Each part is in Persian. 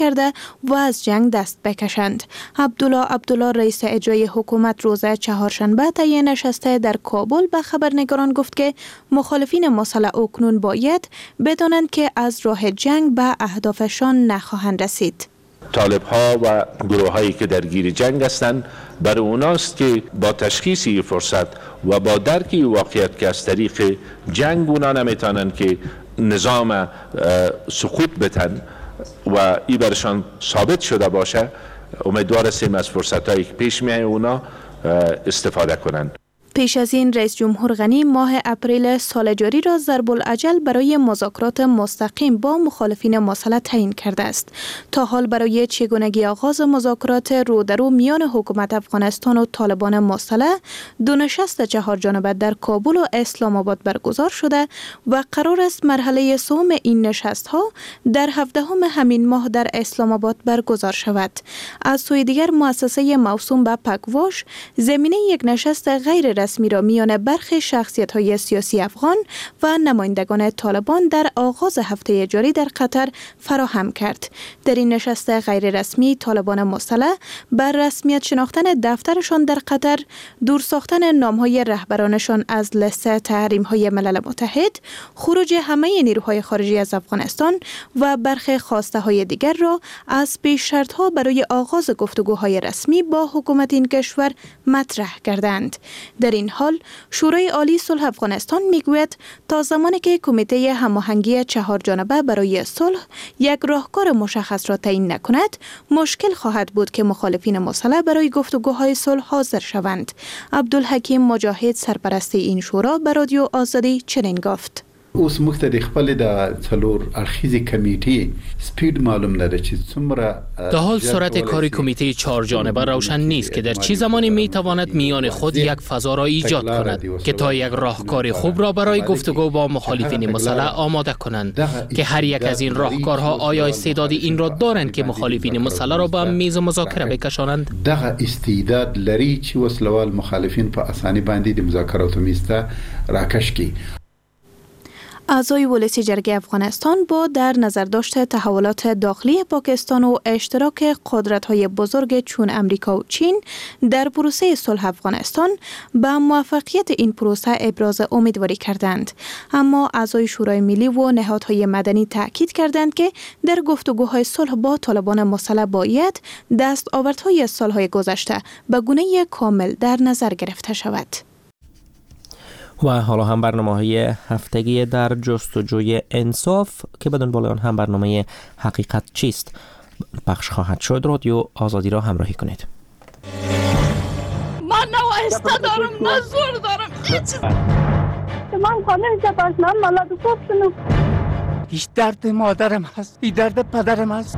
کرده و از جنگ دست بکشند. عبدالله رئیس اجرایی حکومت روز چهارشنبه طی نشست در کابل به خبرنگاران گفت که مخالفین مسلح اکنون باید بدانند که از راه جنگ به اهدافشان نخواهند رسید. طالب ها و گروه هایی که درگیر جنگ هستند، برای اوناست که با تشخیص این فرصت و با درک واقعیت که از طریق جنگ اونا نمیتونن که نظام سقوط بتن و این برشان ثابت شده باشه، امیدوار هستیم از فرصت هایی که پیش میاد اونا استفاده کنند. پیش از این رئیس جمهور غنی ماه اپریل سال جاری را ضرب الاجل برای مذاکرات مستقیم با مخالفین مسلح تعیین کرده است. تا حال برای چگونگی آغاز مذاکرات رو در رو میان حکومت افغانستان و طالبان مسلح 2 نشست 4 جانبه در کابل و اسلام آباد برگزار شده و قرار است مرحله سوم این نشست ها در 17 همین ماه در اسلام آباد برگزار شود. از سوی دیگر مؤسسه موسوم به پکواش زمینه یک نشست غیر رسمی را میان برخی شخصیت‌های سیاسی افغان و نمایندگان طالبان در آغاز هفته جاری در قطر فراهم کرد. در این نشست غیر رسمی طالبان مسلح بر رسمیت شناختن دفترشان در قطر، دور ساختن نام‌های رهبرانشان از لیست تحریم‌های ملل متحد، خروج همه نیروهای خارجی از افغانستان و برخی خواسته‌های دیگر را از پیش شرط‌ها برای آغاز گفتگوهای رسمی با حکومت این کشور مطرح کردند. در این حال شورای عالی صلح افغانستان میگوید تا زمانی که کمیته هماهنگی 4 جانبه برای صلح یک راهکار مشخص را تعیین نکند، مشکل خواهد بود که مخالفین مسلح برای گفتگوهای صلح حاضر شوند. عبدالحکیم مجاهد سرپرست این شورا به رادیو آزادی چنین گفت: اوس مختلف خپل د څلور اړخیزې کمیټې سپید معلوم نه ده چې څومره در حال سرعت کار کمیته 4 جانبه روشن نیست که در چه زمانی می تواند میان خود یک فضا را ایجاد کند که تا یک راهکار خوب را برای گفتگو با مخالفین مسلح آماده کنند که هر یک از این راهکارها آیا استعداد این را دارند که مخالفین مسلح را به میز مذاکره بکشانند؟ دغه استعداد لري چې وسلوال مخالفین په اساني باندې د مذاکراتو میز ته راکش کړي. اعضای ولسی جرگه افغانستان با در نظر داشت تحولات داخلی پاکستان و اشتراک قدرت‌های بزرگ چون امریکا و چین در پروسه صلح افغانستان به موفقیت این پروسه ابراز امیدواری کردند. اما اعضای شورای ملی و نهادهای مدنی تاکید کردند که در گفتگوهای صلح با طالبان مسلح باید دستاوردهای سالهای گذشته به گونه کامل در نظر گرفته شود. و حالا هم برنامه‌های هفتگی در جستجوی انصاف که به دنبال آن هم برنامه حقیقت چیست پخش خواهد شد. رادیو آزادی را همراهی کنید. من نه وایسته دارم نه زور دارم. من خانه جباز من مالاد کوفتنم. هیچ درد مادرم هست، هیچ درد پدرم هست.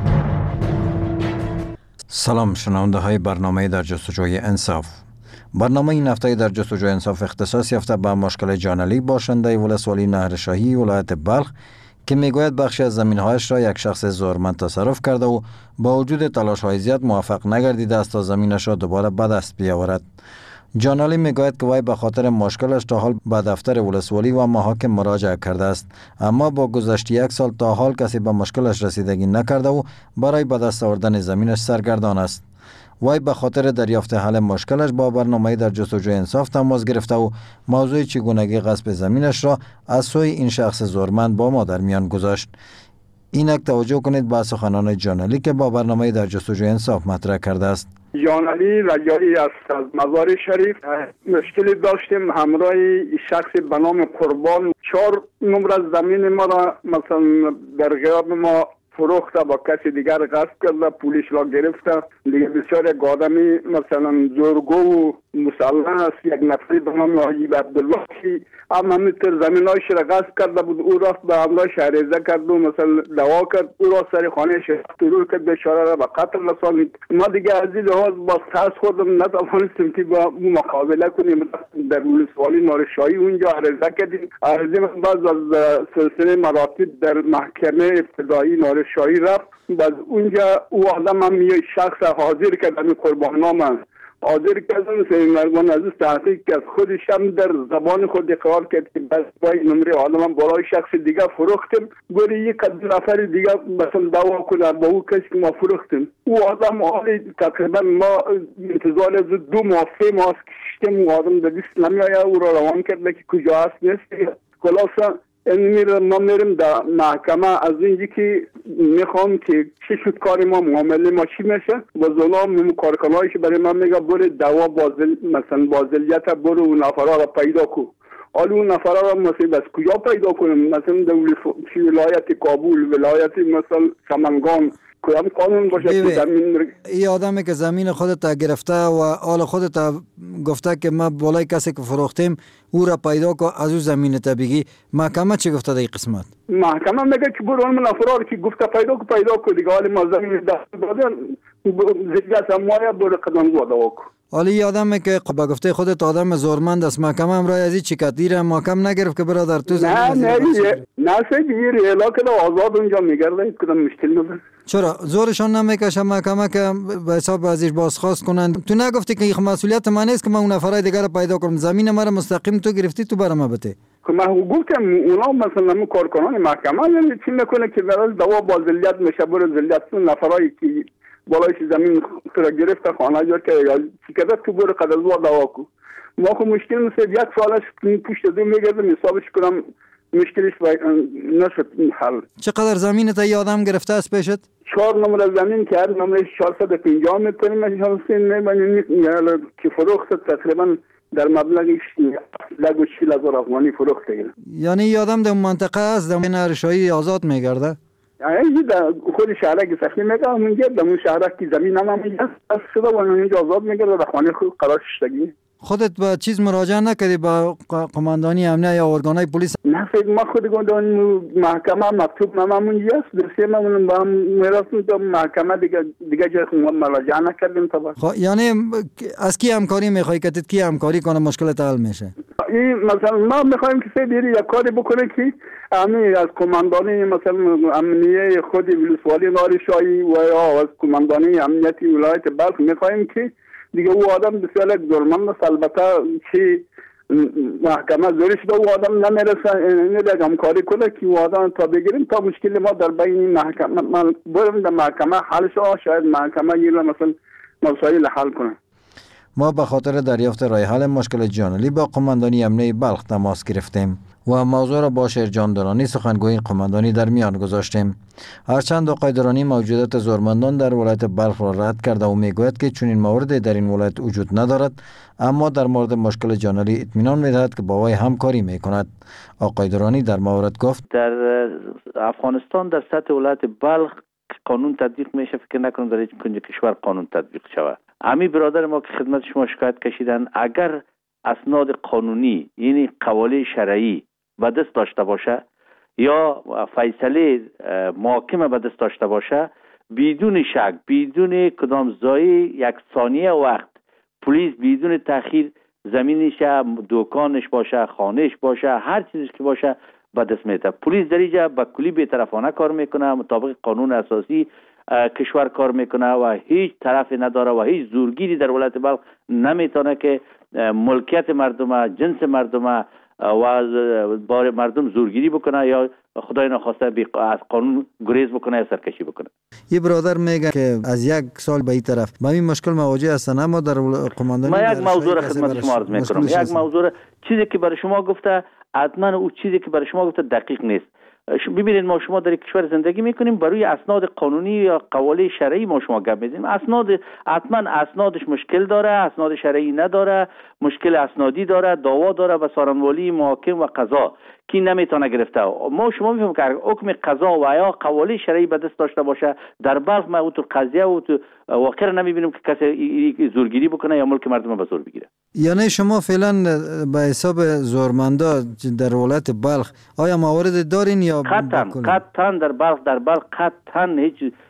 سلام شنونده های برنامه در جستجوی انصاف. برنامه این هفته در جستجوی انصاف اختصاص یافته به مشکل جانعلی باشنده ولسوالی نهرشاهی ولایت بلخ که میگوید بخشی از زمینهایش را یک شخص زورمند تصرف کرده و با وجود تلاش‌های زیاد موفق نگردیده است تا زمینش را دوباره به دست بیاورد. جانعلی میگوید که وی به خاطر مشکلش تا حال به دفتر ولسوالی و محاکم مراجعه کرده است، اما با گذشت 1 سال تا حال کسی به مشکلش رسیدگی نکرده و برای به دست آوردن زمینش سرگردان است. وی به خاطر دریافت حل مشکلش با برنامه در جستجوی انصاف تماس گرفته و موضوع چگونگی غصب زمینش را از سوی این شخص زورمند با ما در میان گذاشت. اینک توجه کنید به سخنان جانعلی که با برنامه در جستجوی انصاف مطرح کرده است. جانعلی رجایی است از مزار شریف. مشکلی داشتیم همراه شخص به نام قربان 4 نمره زمین ما را مثلا در غیاب ما فروخته، با کسی دیگر غصب کرده، پولیس را گرفته. دیگه بسیار یک آدمی مثلا زورگو و مسلح است، یک نفری به نام حاجی عبدالله که همینطور زمینایش را غصب کرده بود. او رفت به همراهش عریضه کرد و مثلا دعوا کرد، او را سر خانه شرطور کرد، بیچاره را به قتل رسانید. ما دیگه از این لحاظ با ترس خودم نتوانستیم که با مقابله کنیم. در ولسوالی نارشاهی اونجا عریضه کردیم. عریضه من بعد از سلسله مراتب در محکمه ابتدایی نارشاهی رفت. بعد اونجا او آدم هم یه شخص حاضر کرد، همین قربان نام حاضر کردن سید مرگان عزیز تحقیق کرد، خودش هم در زبان خود اقرار کرد که بس با نمره آدم بالای شخص دیگه فروختم، گوری یک نفر دیگه مثلا دعوا کنه با او کسی که ما فروختم. او آدم حالی تقریبا ما انتظار از 2 ماه 3 ماه کشتیم، او آدم در دست نمیایه، او را روان کرده که کجا هست نیست. خلاصا ما میرم در محکمه، از اینجا که میخوام که چه شد کار ما، معامله ما چی میشه، با ظلم کارکنایش برای من میگه برو دوا مثلا بازلیت برو اون نفرها را پیدا کن. حالا اون نفرها را مثلا از کجا پیدا کنم؟ مثلا در ولایت کابل، ولایت مثلا سمنگان، کدام قانون باشه که زمین این آدمی که زمین خودت گرفته و آل خودت گفته که ما بالای کسی که فروختیم او را پیدا کن، از او زمین تا بگی، محکمه چی گفته در این قسمت؟ محکمه میگه که برو اون نفرها که گفته پیدا کن دیگه، حالا ما زمین دست دادن زیادت هموایه برو قدم دوا کن. حالا این آدمی که با گفته خودت آدم زورمند است، محکمه هم رای از این چی کرد؟ دیره محکم نگرفت که برادر تو زمین نه سید این ریلا که آزاد اونجا میگرده، کدام مشکل نداره. چرا زورشون نمیکشه محکمه که به حساب ازش بازخواست کنن؟ تو نگفتی که این مسئولیت من نیست که من اون نفرای دیگر رو پیدا کنم، زمین ما رو مستقیم تو گرفتی، تو برام بده. که من گفتم اونا مثلا من کارکنان محکمه یعنی چی میکنه که براش دوا بازلیت میشه، برو زلیت نفرایی که بالایش زمین را گرفته خانه جا که یا چی کرده تو برو قدرزوار دوا کو. ما خب مشکل مثل 1 سالش پشت دو میگردم حسابش کنم، مشکلش نشد حل. چقدر زمین تا یادم گرفته است پیشت؟ 4 نمره زمین که هر نمره 450 متر میشه که فروخت تقریبا در مبلغ 40,000 افغانی فروخته. یعنی یادم در منطقه است در نهرشاهی آزاد میگرده؟ یعنی در خود شهرک سختی میگه اونجا در اون شهرک که زمین هم میگه از شده و اونجا آزاد میگرده در خانه خود قرار شدگی. خودت به چیز مراجعه نکردی با قماندانی امنیه یا ارگانهای پلیس؟ نه فکر ما خود گفتم محکمه مکتوب نمونجا است، درسته من با هم میرفتیم تا محکمه دیگه جای مراجعه نکردیم تا بعد. یعنی از کی همکاری میخوای که کی همکاری کنه مشکلت حل میشه؟ این مثلا ما میخوایم که سه دیری یک کاری بکنه که همین از قماندانی مثلا امنیه خود ولسوالی نهرشاهی و یا از قماندانی امنیتی ولایت بلخ میخوایم که دیگه او آدم بسیار ظلمند است، البته که محکمه زورش به او آدم نمیرسه، این همکاری کنه که او آدم تا بگیریم تا مشکل ما در بین محکمه من برم در محکمه حل شد، شاید محکمه یه مثلا مسائل حل کنه. ما به خاطر دریافت رای حل مشکل جانلی با قماندانی امنیه بلخ تماس گرفتیم و موضوع را با شیرجان درانی سخنگوی قماندانی در میان گذاشتیم. هرچند آقای درانی موجودیت زورمندان در ولایت بلخ را رد کرده و میگوید که چنین موردی در این ولایت وجود ندارد، اما در مورد مشکل جانلی اطمینان میدهد که با وی همکاری میکند. آقای درانی در مورد گفت در افغانستان در سطح ولایت بلخ قانون تطبیق میشه، فکر نکنم در هیچ کنج کشور قانون تطبیق شود. امی برادر ما که خدمت شما شکایت کشیدن، اگر اسناد قانونی یعنی قواله شرعی به دست داشته باشه یا فیصله محاکمه به دست داشته باشه، بدون شک بدون کدام ضایع 1 ثانیه وقت پلیس بدون تأخیر زمینش، دکانش باشه، خانهش باشه، هر چیزش که باشه به دست میده. پلیس در اینجا به کلی بی‌طرفانه کار میکنه، مطابق قانون اساسی کشور کار میکنه و هیچ طرفی نداره و هیچ زورگیری در ولایت بلخ نمیتونه که ملکیت مردم، جنس مردم و بار مردم زورگیری بکنه یا خدای نخواسته از قانون گریز بکنه یا سرکشی بکنه. یه برادر میگه که از 1 سال به این طرف با این مشکل مواجه هستن، اما در قماندانی ما یک موضوع را خدمت شما عرض میکنم. یک موضوع چیزی که برای شما گفته حتما او چیزی که برای شما گفته دقیق نیست. ببینید ما شما در کشور زندگی میکنیم، برای اسناد قانونی یا قواله شرعی ما شما گپ میزنیم. اسناد حتما اسنادش مشکل داره، اسناد شرعی نداره، مشکل اسنادی داره، دعوا داره به سارنوالی، محاکم و قضا کی نمیتونه گرفته. ما شما میفهمیم که حکم قضا و یا قواله شرعی به دست داشته باشه در بلخ ما تو قضیه و تو واقعا نمیبینیم که کسی زورگیری بکنه یا ملک مردم به زور بگیره. یعنی شما فعلا به حساب زورمندا در ولایت بلخ آیا موارد دارین یا قطعا در بلخ قطعا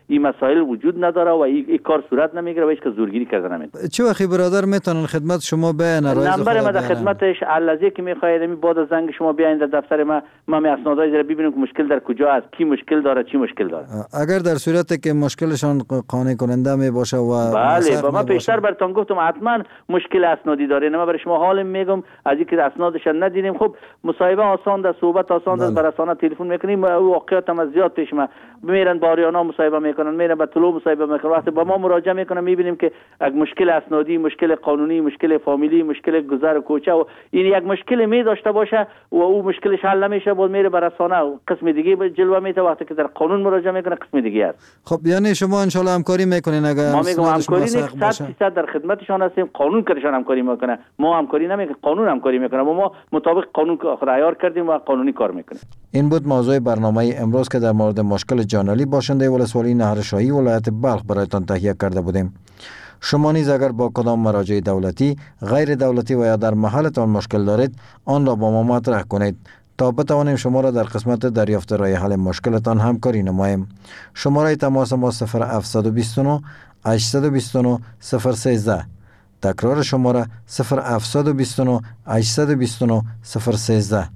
این مسائل وجود نداره و این کار صورت نمیگیره و هیچ که زورگیری کرده نمیتونه. چه وقتی برادر میتونن خدمت شما بیان نمبر ما در خدمتش علازی که میخواید بعد از زنگ شما بیاین در دفتر ما می اسنادای زیر ببینیم که مشکل در کجا است، کی مشکل داره، چی مشکل داره. اگر در صورتی که مشکلشان قانع کننده می باشه و بله با ما پیشتر براتون گفتم حتما مشکل اسنادی داره. من برای شما حال میگم از اینکه اسنادش ندیدیم. خب مصاحبه آسان است، صحبت آسان است، بر رسانه تلفن میکنیم واقعیت هم زیاد پیش ما میرن با آریانا مصاحبه میکنن، میرن با طلوع مصاحبه میکنن، وقتی با ما مراجعه میکنن میبینیم که یک مشکل اسنادی، مشکل قانونی، مشکل فامیلی، مشکل گذر کوچه و این یک مشکل می داشته باشه و او مشکلش حل نمیشه بود میره بر رسانه و قسم دیگه جلوه میده. وقتی که در قانون مراجعه میکنه قسم دیگه است. خب یعنی شما ان شاء الله همکاری میکنین؟ اگر ما میگم همکاری نیست، 100% در خدمتشان هستیم. قانون کارشان همکاری میکنه، ما همکاری نمیکنیم، قانون همکاری میکنه و ما مطابق قانون رعایت کردیم و قانونی کار میکنیم. این بود موضوع برنامه امروز که در مورد مشکل جانعلی باشنده ولسوالی نهرشاهی ولایت بلخ برایتان تهیه کرده بودیم. شما نیز اگر با کدام مراجع دولتی، غیر دولتی و یا در محلتان مشکل دارید، آن را با ما مطرح کنید تا بتوانیم شما را در قسمت دریافت راه حل مشکلتان همکاری نماییم. شماره تماس ما 0729 829 013. تکرار شماره 0729 829 013.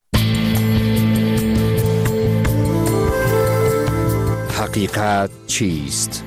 حقیقت چیست؟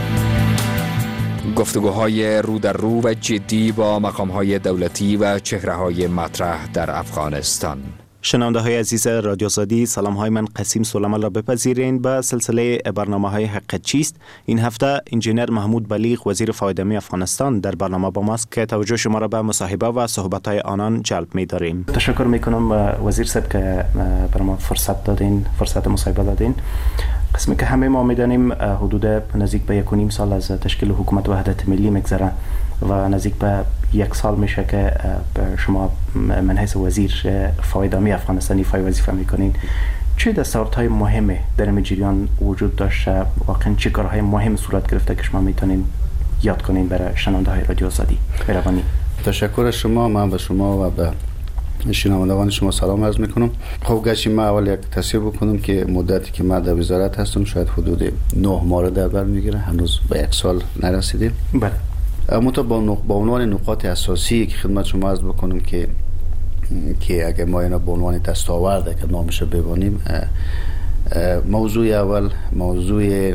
گفتگوهای رو در رو و جدی با مقام‌های دولتی و چهره‌های مطرح در افغانستان. شنونده های عزیز رادیو آزادی، سلام های من قسیم سلیمان را بپذیرین به سلسله برنامه های حقیقت چیست. این هفته انجینر محمود بلیغ وزیر فایده‌مند افغانستان در برنامه با ماست که توجه شما را به مصاحبه و صحبت های آنان جلب می داریم. تشکر می کنم وزیر صاحب که برای ما فرصت مصاحبه دادین. قسمی که همه ما میدانیم حدود نزدیک به 1.5 سال از تشکیل حکومت وحدت ملی میگذره و نزدیک به 1 سال میشه که شما من حیث وزیر فایده‌مند افغانستان ایفای وظیفه میکنین. چه دستاوردهای مهمه در این جریان وجود داشته؟ واقعا چه کارهای مهم صورت گرفته که شما میتونین یاد کنین برای شنونده های رادیو آزادی؟ مهربانی. تشکر شما. من به شما و به شنوندگان شما سلام عرض میکنم. خب گشی ما اول یک تصحیح بکنم که مدتی که من در وزارت هستم شاید حدود 9 ماه در بر میگیره، هنوز به 1 سال نرسیدیم. بله. اما تا با عنوان نقاط اساسی که خدمت شما عرض بکنم که اگر ما اینا به عنوان دستاورد که نامش ببینیم، موضوع اول موضوع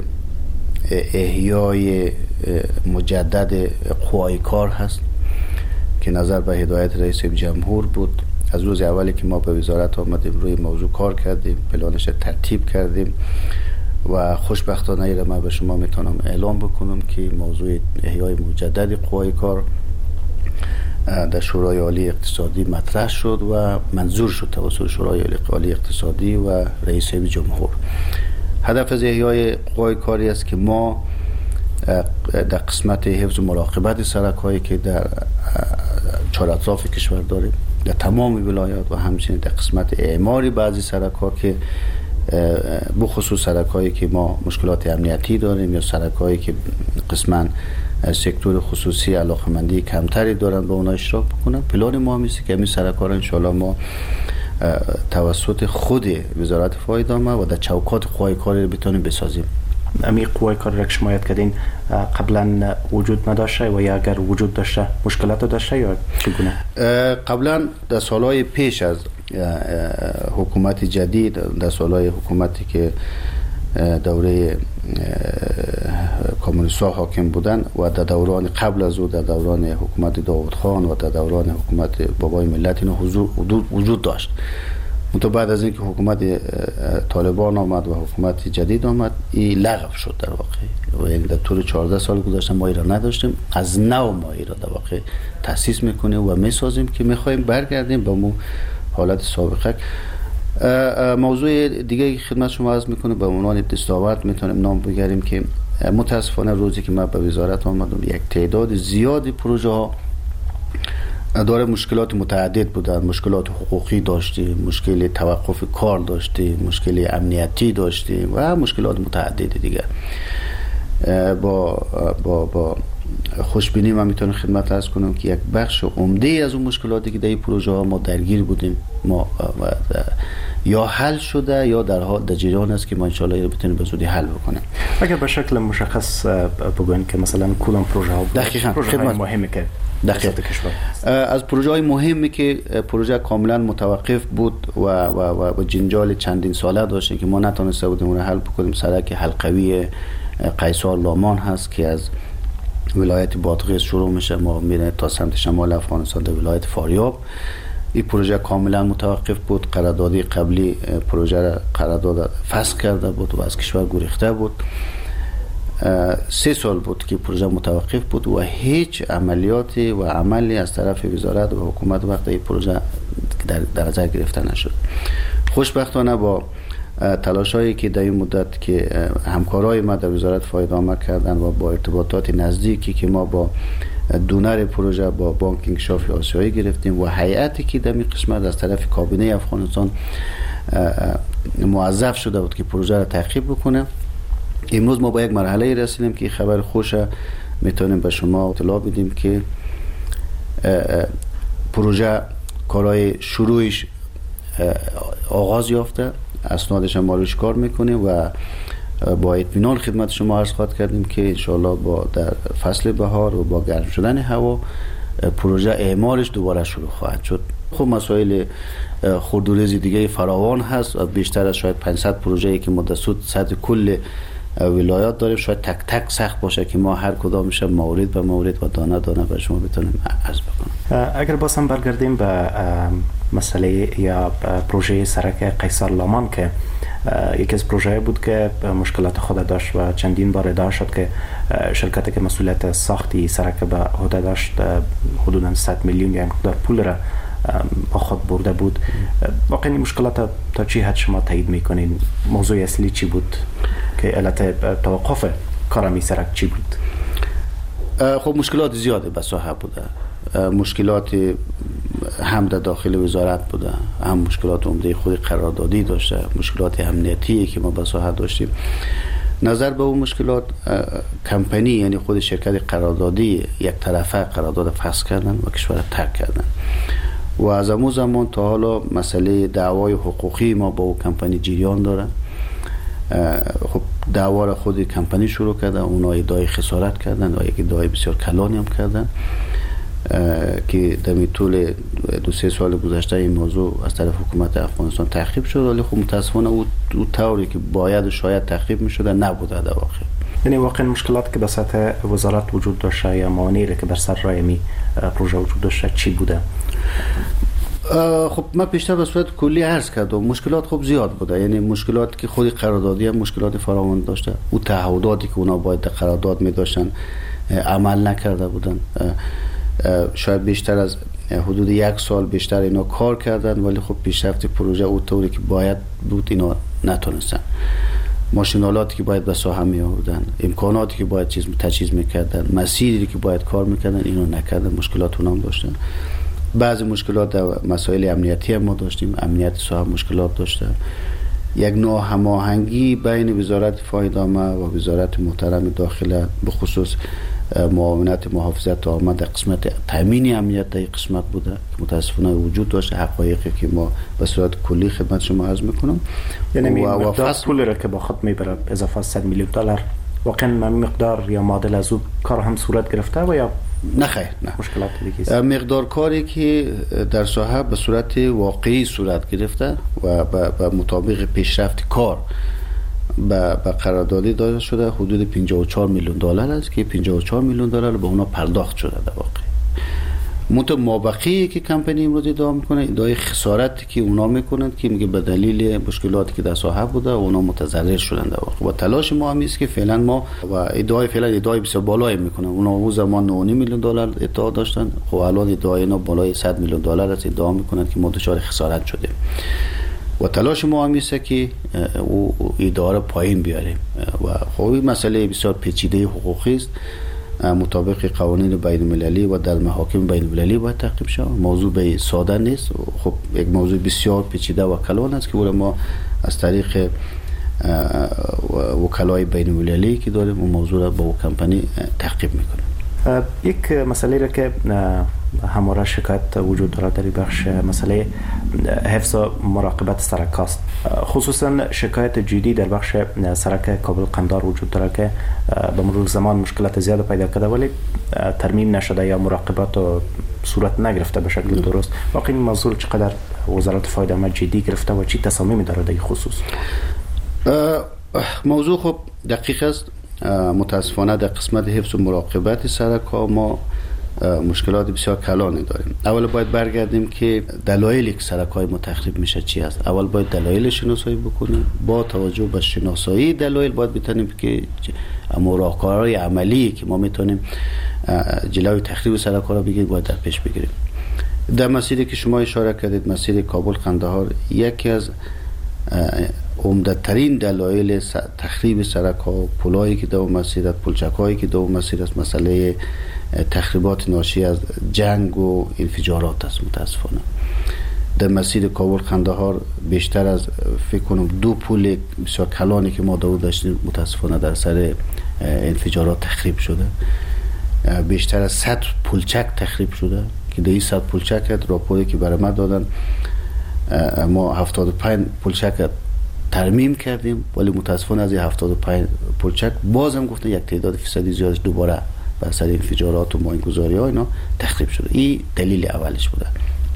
احیای مجدد قوای کار هست که نظر به هدایت رئیس جمهور بود. از روز اولی که ما به وزارت آمدیم روی موضوع کار کردیم، پلانش ترتیب کردیم و خوشبختانه ایره من به شما میتونم اعلام بکنم که موضوع احیای مجدد قوای کار در شورای عالی اقتصادی مطرح شد و منظور شد توسط شورای عالی اقتصادی و رئیس جمهور. هدف از احیای قوای کاری است که ما در قسمت حفظ و مراقبت سرک‌هایی که در چهار اطراف کشور داریم در تمام ولایات و همچنین در قسمت اعماری بعضی سرک‌ها که بخصوص سرک‌هایی که ما مشکلات امنیتی داریم یا سرک‌هایی که قسماً سکتور خصوصی علاقمندی کمتری دارن به اونها اشتراک بکنن. پلان ما همیشه که همین سرک‌ها رو انشالله ما توسط خود وزارت فایده‌مند و در چوکات قوای کاری رو بتونیم بسازیم. امی قوای کاری را که شما یاد کردین قبلا وجود نداشته و یا اگر وجود داشته مشکلات داشته یا چگونه؟ قبلا در سالهای پیش از حکومت جدید، در سالهای حکومتی که دوره کمونیست‌ها حاکم بودن و در دوران قبل از او در دوران حکومت داود خان و در دوران حکومت بابای ملت اینا وجود داشت. منتها بعد از اینکه حکومت طالبان آمد و حکومت جدید آمد این لغو شد در واقع و یعنی در طول 14 سال گذشته ما ایران نداشتیم. از نو ما ایران در واقع تأسیس میکنیم و میسازیم که میخوایم برگردیم به مو حالت سابقه. موضوع دیگه که خدمت شما عرض میکنه به عنوان دستاورد میتونیم نام بگیریم که متاسفانه روزی که من به وزارت آمدم یک تعداد زیادی پروژه ها داره مشکلات متعدد بودن. مشکلات حقوقی داشتیم، مشکل توقف کار داشتیم، مشکل امنیتی داشتیم و مشکلات متعدد دیگه. با خوشبینی من میتونم خدمت عرض کنم که یک بخش عمده از اون مشکلاتی که در این پروژه ها ما درگیر بودیم ما یا حل شده یا در جریان است که ما ان شاء الله بتونیم به زودی حل بکنیم. اگر به شکل مشخص بگوین که مثلا کدام پروژه ها خدمت مهمی که از پروژه های مهمی که پروژه کاملا متوقف بود و جنجال چندین ساله داشتیم که ما نتونسته بودیم اون حل بکنیم، سرک حلقوی قیصار لامان هست که از ولایت بادغیس شروع میشه، ما میره تا سمت شمال افغانستان در ولایت فاریاب. این پروژه کاملا متوقف بود. قراردادی قبلی پروژه را قرارداد فسخ کرده بود و از کشور گریخته بود. 3 سال بود که پروژه متوقف بود و هیچ عملیاتی و عملی از طرف وزارت و حکومت وقت این پروژه در نظر گرفته نشد. خوشبختانه با تلاشایی که در این مدت که همکارای ما در وزارت فایده‌آمد کردن و با ارتباطات نزدیکی که ما با دونر پروژه با بانک انکشاف آسیایی گرفتیم و هیئتی که در این قسمت از طرف کابینه افغانستان موظف شده بود که پروژه را تعقیب بکنه، امروز ما با یک مرحله رسیدیم که خبر خوش میتونیم به شما اطلاع بدیم که پروژه کارهای شروعش آغاز یافته، اسنادش ما روش کار میکنیم و با اطمینان خدمت شما عرض خواهد کردیم که انشاءالله در فصل بهار و با گرم شدن هوا پروژه اعمارش دوباره شروع خواهد شد. خب مسائل خردوریز دیگه فراوان هست و بیشتر از شاید 500 پروژه‌ای که ما در سطح کل ولایات داریم، شاید تک تک سخت باشه که ما هر کدامش مورد به مورد و دانه دانه به شما بتونیم عرض بکنم. اگر باز هم برگردیم به مسئله یا پروژه سرک قیصار لامان که یکی از پروژه بود که مشکلات خود داشت و چندین بار ادعا شد که شرکتی که مسئولیت ساختی سرک به عهده داشت حدوداً 100 میلیون یا مقدار پول را با خود برده بود. واقعا این مشکلات تا چی حد شما تایید میکنین؟ موضوع اصلی چی بود که علت توقف کار می سرک چی بود؟ خب مشکلات زیاده به ساحه بوده. مشکلات هم در داخل وزارت بوده، هم مشکلات عمده خود قراردادی داشته، مشکلات امنیتی که ما به ساحه داشتیم. نظر به اون مشکلات کمپانی یعنی خود شرکت قراردادی یک طرفه قرارداد فسخ کردن و کشور ترک کردن و از اون زمان تا حالا مسئله دعوای حقوقی ما با اون کمپانی جریان داره. خب دعوا را خود کمپانی شروع کردن، اونا ادعای خسارت کردن و یک ادعای بسیار کلانی هم کردن که در طول 2-3 سال گذشته این موضوع از طرف حکومت افغانستان تعقیب شد، ولی خب متاسفانه او طوری که باید و شاید تعقیب می‌شد نبوده در واقع. یعنی واقعا مشکلات که به سطح وزارت وجود داشته یا موانعی که بر سر راه می پروژه وجود داشته چی بوده؟ خب من پیشتر به صورت کلی عرض کردم مشکلات خب زیاد بوده. یعنی مشکلات که خود قراردادی هم مشکلات فراوان داشته، او تعهداتی که اونا باید در قرارداد می داشتن عمل نکرده بودن. شاید بیشتر از حدود 1 سال بیشتر اینا کار کردن ولی خب پیشرفت پروژه اونطوری که باید بود اینا نتونستن. ماشینالاتی که باید به ساحه می آوردن، امکاناتی که باید تجهیز میکردن، مسیری که باید کار میکردن اینا نکردن. مشکلات اونام داشتن. بعضی مشکلات در مسائل امنیتی هم ما داشتیم، امنیت ساحه مشکلات داشته. یک ناهماهنگی بین وزارت فایده‌آمد و وزارت محترم داخله به خصوص معاونت محافظت آمد در قسمت تامین امنیت در قسمت بوده که متاسفانه وجود داشته. حقایقی که ما به صورت کلی خدمت شما عرض میکنم. یعنی مقدار پولی را که با خود میبره اضافه 100 میلیون دلار واقعا مقدار یا معادل از او کار هم صورت گرفته و یا نه خیر نه مشکلات دیگه مقدار کاری که در ساحه به صورت واقعی صورت گرفته و به مطابق پیشرفت کار به قراردادی داده شده حدود 54 میلیون دلار است که 54 میلیون دلار به اونا پرداخت شده در واقع. مابقی که کمپانی امروز ادعا میکنه ادعای خسارتی که اونا میکنن که میگه به دلیل مشکلاتی که در ساحه بوده اونا متضرر شدن در واقع. و تلاش ما هم است که فعلا ما و ادعای بسیار بالایی میکنن. اونا اون زمان 9.5 میلیون دلار ادعا داشتن، خب الان ادعای اینا بالای 100 میلیون دلار است ادعا میکنن که ما دچار خسارت شدیم. و تلاش ما هم است که او اداره پایین بیاریم و خب این مسئله بسیار پیچیده حقوقی است. مطابق قوانین بین المللی و در محاکم بین المللی باید تعقیب شود. موضوع به ساده نیست. خب یک موضوع بسیار پیچیده و کلان است که ما از طریق وکلای بین المللی که داریم اون موضوع را با کمپانی تعقیب میکنیم. یک مسئله را که همواره شکایت وجود داره در بخش مسئله حفظ و مراقبت سرک است. خصوصا شکایت جدی در بخش سرک کابل قندار وجود داره که به مرور زمان مشکلات زیاد پیدا کرده ولی ترمیم نشده یا مراقبت و صورت نگرفته به شکل درست. واقعا این موضوع چقدر وزارت فایده عامه جدی گرفته و چی تصامیمی داره در این خصوص؟ موضوع خب دقیق است. متاسفانه در قسمت حفظ و مراقبت سرک ها ما مشکلات بسیار کلانی داریم. اول باید برگردیم که دلایلی که سرک های ما تخریب میشه چی است. اول باید دلایل شناسایی بکنیم. با توجه به شناسایی دلایل باید بتونیم که راهکارهای عملی که ما میتونیم جلوی تخریب سرک ها را بگیریم باید در پیش بگیریم. در مسیری که شما اشاره کردید، مسیر کابل قندهار، یکی از عمده‌ترین دلایل تخریب سرک ها، پلایی که در مسیر، پلچک هایی که در مسیر است، مسئله تخریبات ناشی از جنگ و انفجارات است. متاسفانه در مسیر کابل قندهار بیشتر از فکر کنم 2 پل بسیار کلانی که ما داشتیم متاسفانه در سر انفجارات تخریب شده. بیشتر از 100 پلچک تخریب شده که در این 100 پلچک راپوری که برای ما دادن ما 75 پلچک ترمیم کردیم ولی متاسفانه از این 75 پلچک بازم گفتن یک تعداد فیصدی زیادش دوباره بر سر انفجارات و ماینگذاری ها اینا تخریب شده. این دلیل اولش بوده.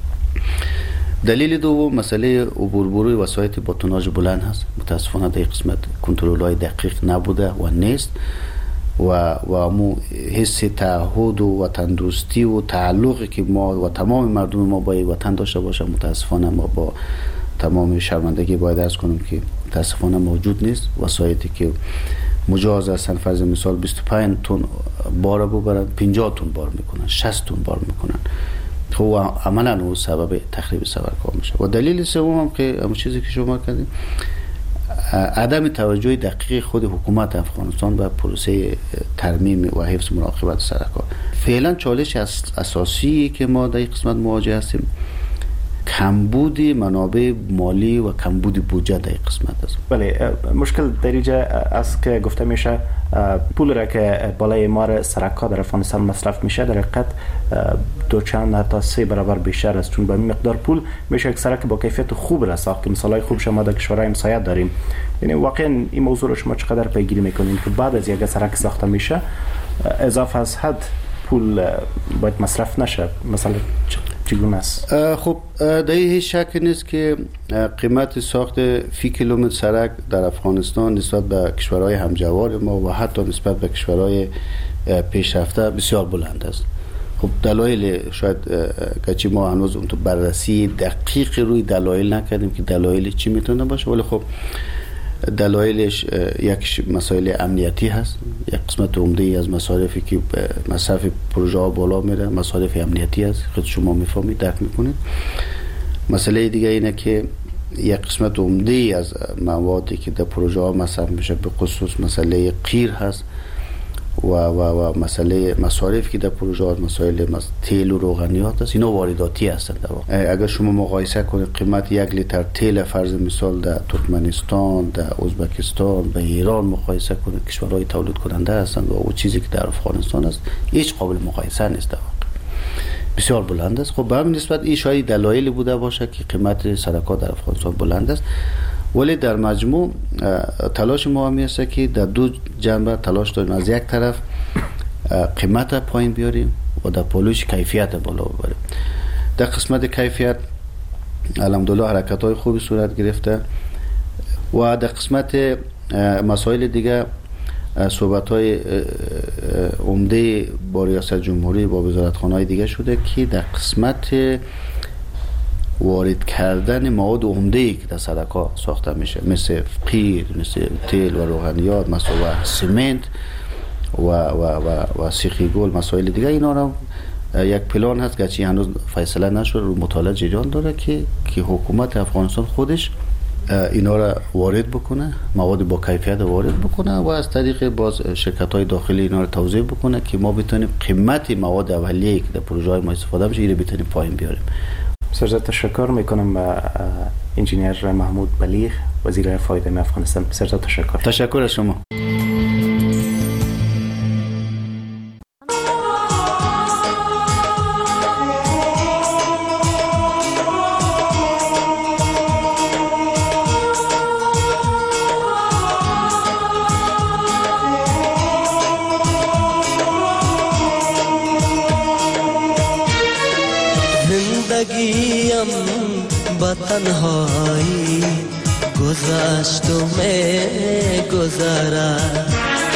دلیل دوم مسئله عبوربروی وسایط با توناژ بلند هست. متاسفانه در قسمت کنترل های دقیق نبوده و نیست و مو حس تعهد و وطن دوستی و تعلقی که ما و تمام مردم ما با وطن داشته باشه متاسفانه ما با تمام شرمندگی باید عرض کنیم که متاسفانه موجود نیست. وسایطی که مجاز هستن فرض مثال 25 تن بار ببرن 50 تن بار میکنن، 60 تن بار میکنن. خب عملا اون سبب تخریب سرک‌ها میشه. و دلیل سوم هم که همون چیزی که شما کردین عدم توجه دقیق خود حکومت افغانستان به پروسه ترمیم و حفظ مراقبت سرک‌ها. فعلا چالش اساسی که ما در این قسمت مواجه هستیم کمبود منابع مالی و کمبود بودجه در این قسمت است. بله، مشکل در اینجا است که گفته میشه پول را که بالای مار سرک‌ها در افغانستان مصرف میشه در حقیقت 2 تا 3 برابر بیشتر است، چون با این مقدار پول میشه یک سرک با کیفیت خوب را ساخت که مثالای خوب شما در کشورهای همسایه داریم. یعنی واقعا این موضوع رو شما چقدر پیگیری میکنین که بعد از یک سرک ساخته میشه اضافه از حد پول باید مصرف نشه؟ مثلا چگونه است؟ خب در هیچ شک نیست که قیمت ساخت فی کیلومتر سرک در افغانستان نسبت به کشورهای همجوار ما و حتی نسبت به کشورهای پیشرفته بسیار بلند است. خب دلایل شاید که ما هنوز اون تو بررسی دقیق روی دلایل نکردیم که دلایل چی میتونه باشه، ولی خب دلایلش یک مسائل امنیتی هست. یک قسمت عمده از مصارفی که مصرف پروژه ها بالا میره مصارف امنیتی است، خود شما میفهمید درک میکنید. مسئله دیگه اینه که یک قسمت عمده از موادی که در پروژه ها مصرف میشه به خصوص مسئله قیر هست و مسئله مصارف که در پروژه ها مسائل تیل و روغنیات است، اینا وارداتی هستند. اگر شما مقایسه کنید قیمت 1 لیتر تیل فرض مثال در ترکمنستان، در ازبکستان، به ایران مقایسه کنید، کشورهای تولید کننده هستند و اون چیزی که در افغانستان است هیچ قابل مقایسه نیست، بسیار بلند است. خب به همین نسبت این شاید دلایلی بوده باشه که قیمت سرک‌ها در افغانستان بلند است، ولی در مجموع تلاش ما همی است که در 2 جنبه تلاش داریم. از یک طرف قیمت پایین بیاریم و در پولوش کیفیت بالا ببریم. در قسمت کیفیت الحمدلله حرکت‌های خوبی صورت گرفته و در قسمت مسائل دیگه صحبت‌های عمده با ریاست جمهوری با وزارتخانه‌های دیگه شده که در قسمت وارد کردن مواد عمده‌ای که در سرک‌ها ساخته میشه مثل قیر، مثل تیل و روغنیات، مثلا سمنت و سیخی گل، مسائل دیگه، اینا رو یک پلان هست که هنوز فیصله نشده، رو مطالعه جریان داره که حکومت افغانستان خودش اینا را وارد بکنه، مواد با کیفیت وارد بکنه و از طریق باز شرکت‌های داخلی اینا را توزیع بکنه که ما بتونیم قیمت مواد اولیه‌ای که در پروژه‌های ما استفاده میشه اینو بتونیم پایین بیاریم. بسیار تشکر میکنم به انجینیر محمود بلیغ، وزیر فایده عامه افغانستان. بسیار تشکر. تشکر از شما. زندگیم با تنهایی گذشت و می گذرد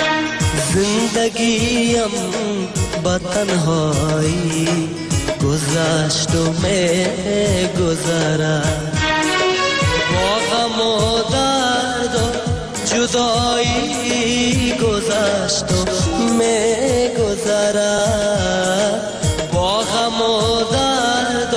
زندگیم با تنهایی گذشت و می گذرد با غم و درد و جدایی گذشت و می گذرد با غم و درد و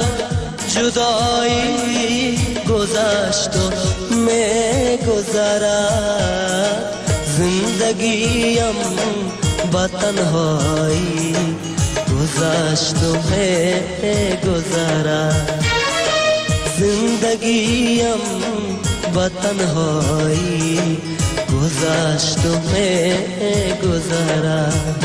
جدایی گذشت و می گذرد زندگیم با تنهایی گذشت و می گذرد زندگیم با تنهایی گذشت و می گذرد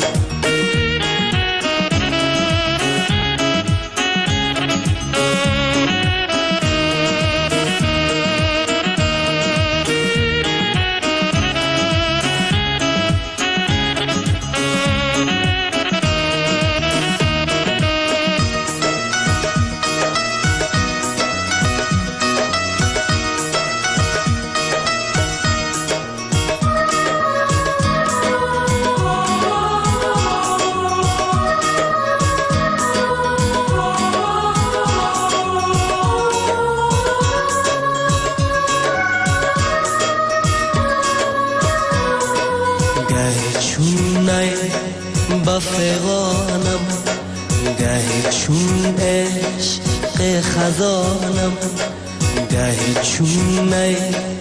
بفغانم گهی چون عشق خزانم گهی چون نی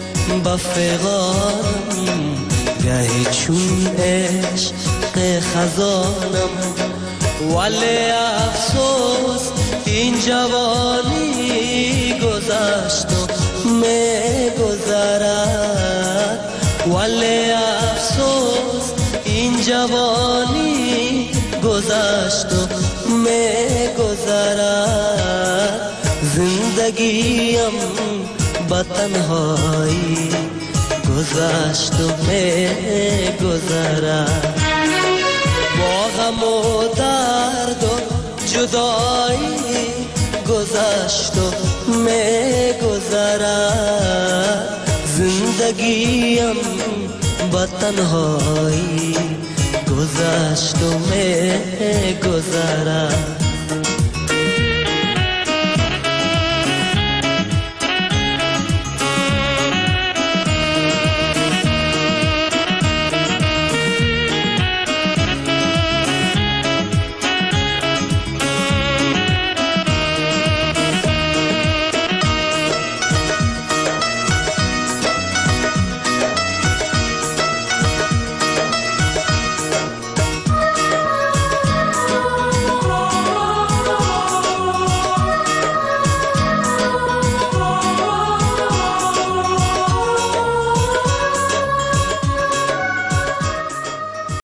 بفغانم گهی چون عشق خزانم ولی افسوس این جوانی گذشت و می گذرد ولی افسوس این جوانی گذشت و می گذرد زندگیم با تنهایی گذشت و می گذرد با غم و درد و جدایی گذشت و می گذرد زندگیم با تنهایی گذشت و می گذرد